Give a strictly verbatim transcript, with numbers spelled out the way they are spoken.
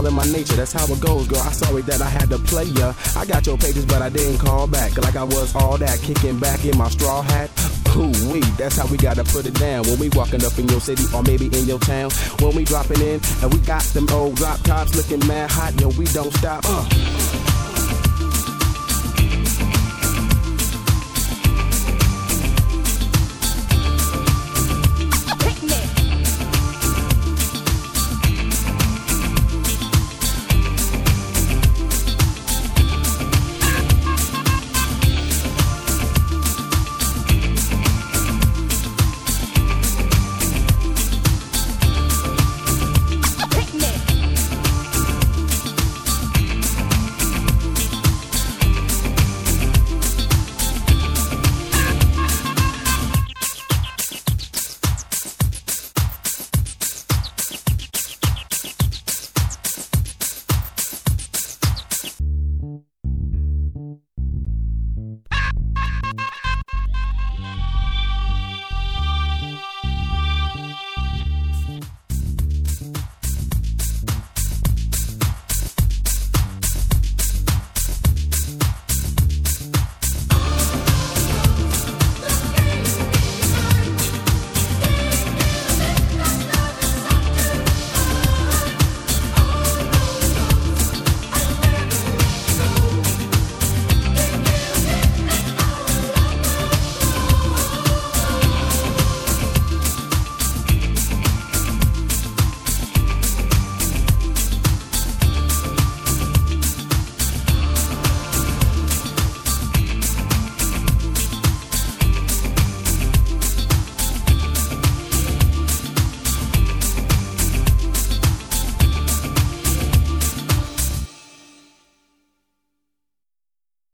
in my nature, that's how it goes, girl. I'm sorry that I had to play ya. I got your pages, but I didn't call back. Like I was all that, kicking back in my straw hat. Ooh-wee, that's how we gotta put it down. When we walking up in your city or maybe in your town. When we dropping in and we got them old drop tops looking mad hot, yo, we don't stop. Uh.